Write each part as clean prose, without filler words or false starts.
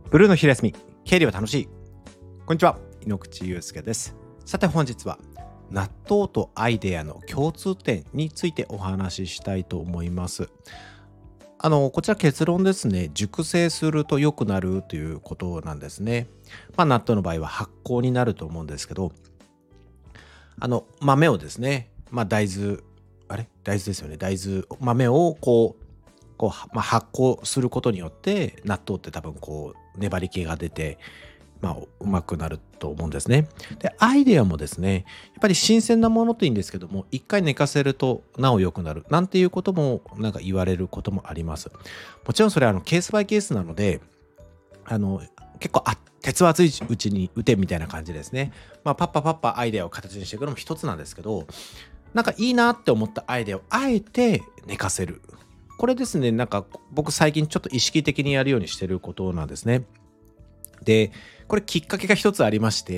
ブルーの昼休み、経理は楽しい。こんにちは、井ノ口祐介です。さて本日は納豆とアイデアの共通点についてお話ししたいと思います。こちら結論ですね。熟成すると良くなるということなんですね。納豆の場合は発酵になると思うんですけど、豆をですね、大豆ですよね。豆を発酵することによって納豆って多分粘り気が出て、うまくなると思うんですね。で、アイデアもですね、やっぱり新鮮なものといいんですけども、一回寝かせるとなお良くなるなんていうことも言われることもあります。もちろんそれはケースバイケースなので、結構鉄は熱いうちに打てみたいな感じですね。パッパアイデアを形にしていくのも一つなんですけど、いいなって思ったアイデアをあえて寝かせる。これですね、僕最近ちょっと意識的にやるようにしてることなんですね。で、これきっかけが一つありまして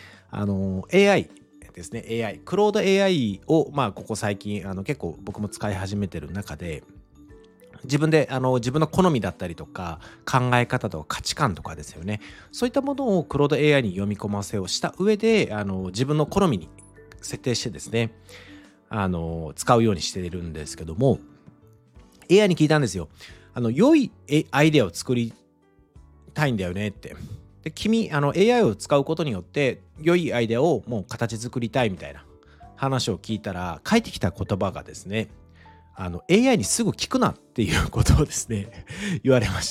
、AI ですね、AI、クロード AI を、ここ最近、結構僕も使い始めてる中で、自分の好みだったりとか、考え方とか価値観とかですよね。そういったものをクロード AI に読み込ませをした上で、自分の好みに設定してですね、使うようにしているんですけども、AI に聞いたんですよ。良いアイデアを作りたいんだよねって。で、君、AI を使うことによって、良いアイデアをもう形作りたいみたいな話を聞いたら、返ってきた言葉がですね、AI にすぐ聞くなっていうことをですね、言われました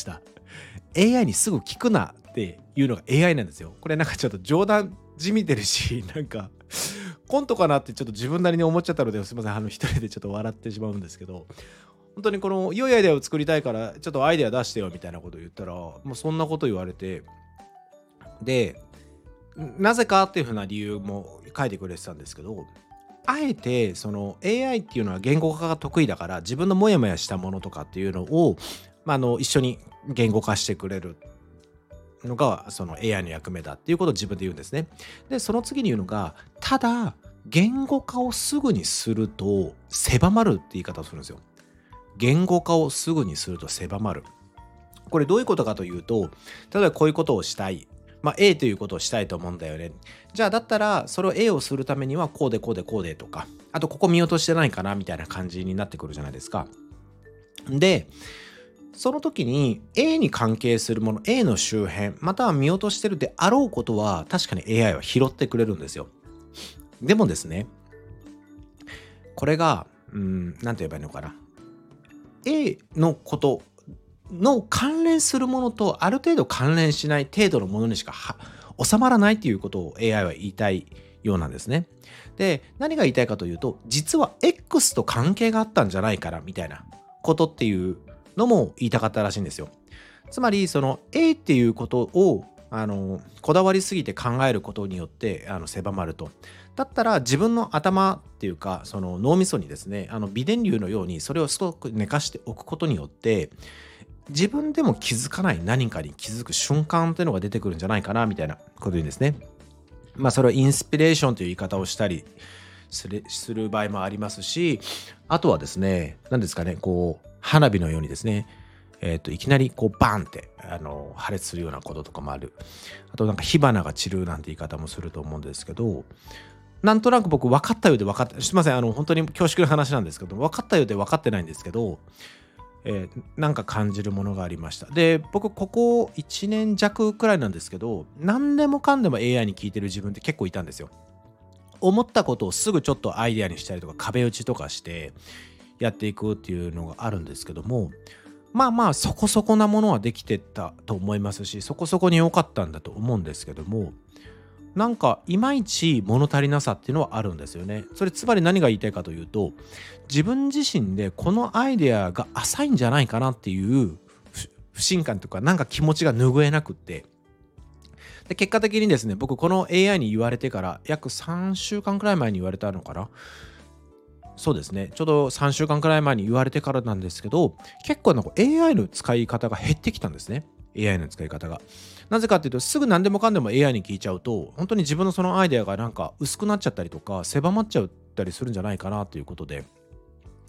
。AI にすぐ聞くなっていうのが AI なんですよ。これちょっと冗談じみてるし、コントかなってちょっと自分なりに思っちゃったので、すみません、一人でちょっと笑ってしまうんですけど、本当にこの良いアイデアを作りたいからちょっとアイデア出してよみたいなことを言ったら、もうそんなこと言われて、でなぜかっていうふうな理由も書いてくれてたんですけど、あえてその AI っていうのは言語化が得意だから、自分のモヤモヤしたものとかっていうのを、一緒に言語化してくれるのがその AI の役目だっていうことを自分で言うんですね。でその次に言うのが、ただ言語化をすぐにすると狭まるって言い方をするんですよ。言語化をすぐにすると狭まる。これどういうことかというと、例えばこういうことをしたい。A ということをしたいと思うんだよね。じゃあだったらそれを A をするためにはこうでこうでこうでとか、あとここ見落としてないかなみたいな感じになってくるじゃないですか。で、その時に A に関係するもの、A の周辺、または見落としてるであろうことは確かに AI は拾ってくれるんですよ。でもですね、これが、なんて言えばいいのかな。A のことの関連するものとある程度関連しない程度のものにしか収まらないということを AI は言いたいようなんですね。で、何が言いたいかというと、実は X と関係があったんじゃないかなみたいなことっていうのも言いたかったらしいんですよ。つまりその A っていうことをこだわりすぎて考えることによって狭まると。だったら自分の頭っていうかその脳みそにですね、微電流のようにそれをすごく寝かしておくことによって、自分でも気づかない何かに気づく瞬間っていうのが出てくるんじゃないかなみたいなこと言うんですね。それはインスピレーションという言い方をしたりする場合もありますし、あとはですね、何ですかね、花火のようにですね、いきなりバーンって破裂するようなこととかもある。あと火花が散るなんて言い方もすると思うんですけど、なんとなく僕分かったようで分かって、すいません、本当に恐縮な話なんですけど、分かったようで分かってないんですけど、感じるものがありました。で、僕ここ1年弱くらいなんですけど、何でもかんでも AI に聞いてる自分って結構いたんですよ。思ったことをすぐちょっとアイデアにしたりとか壁打ちとかしてやっていくっていうのがあるんですけども、そこそこなものはできてたと思いますし、そこそこに良かったんだと思うんですけども、いまいち物足りなさっていうのはあるんですよね。それつまり何が言いたいかというと、自分自身でこのアイデアが浅いんじゃないかなっていう不信感とか気持ちが拭えなくって、で結果的にですね、僕この AI に言われてから約3週間くらい前に言われたのかな。そうですね、ちょうど3週間くらい前に言われてからなんですけど、結構AI の使い方が減ってきたんですね。AI の使い方が。なぜかっていうと、すぐ何でもかんでも AI に聞いちゃうと、本当に自分のそのアイデアが薄くなっちゃったりとか、狭まっちゃったりするんじゃないかなということで、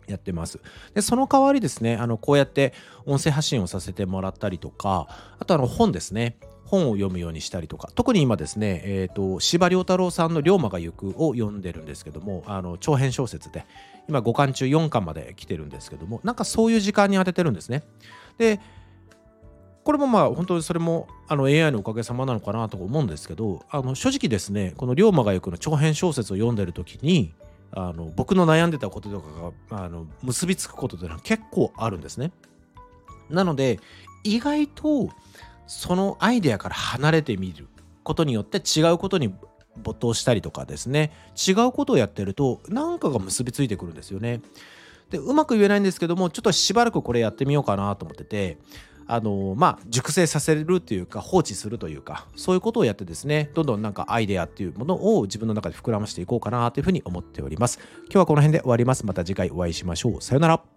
やってます。で、その代わりですね、こうやって音声発信をさせてもらったりとか、あと本ですね。本を読むようにしたりとか、特に今ですね、司馬遼太郎さんの龍馬が行くを読んでるんですけども、長編小説で、今5巻中4巻まで来てるんですけども、なんかそういう時間に当ててるんですね。で、これも本当にそれもAI のおかげさまなのかなと思うんですけど、正直ですね、この龍馬が行くの長編小説を読んでる時に、僕の悩んでたこととかが結びつくことというのは結構あるんですね。なので意外とそのアイデアから離れてみることによって違うことに没頭したりとかですね、違うことをやってると何かが結びついてくるんですよね。で、うまく言えないんですけども、ちょっとしばらくこれやってみようかなと思ってて、熟成させるというか放置するというか、そういうことをやってですね、どんどんなんかアイデアっていうものを自分の中で膨らましていこうかなというふうに思っております。今日はこの辺で終わります。また次回お会いしましょう。さよなら。